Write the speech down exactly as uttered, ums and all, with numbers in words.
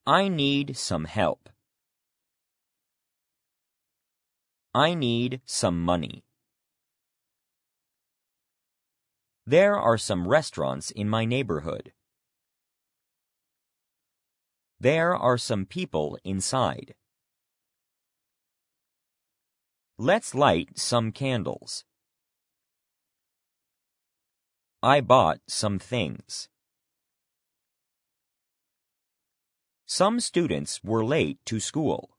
I need some help. I need some money. There are some restaurants in my neighborhood. There are some people inside. Let's light some candles. I bought some things. Some students were late to school.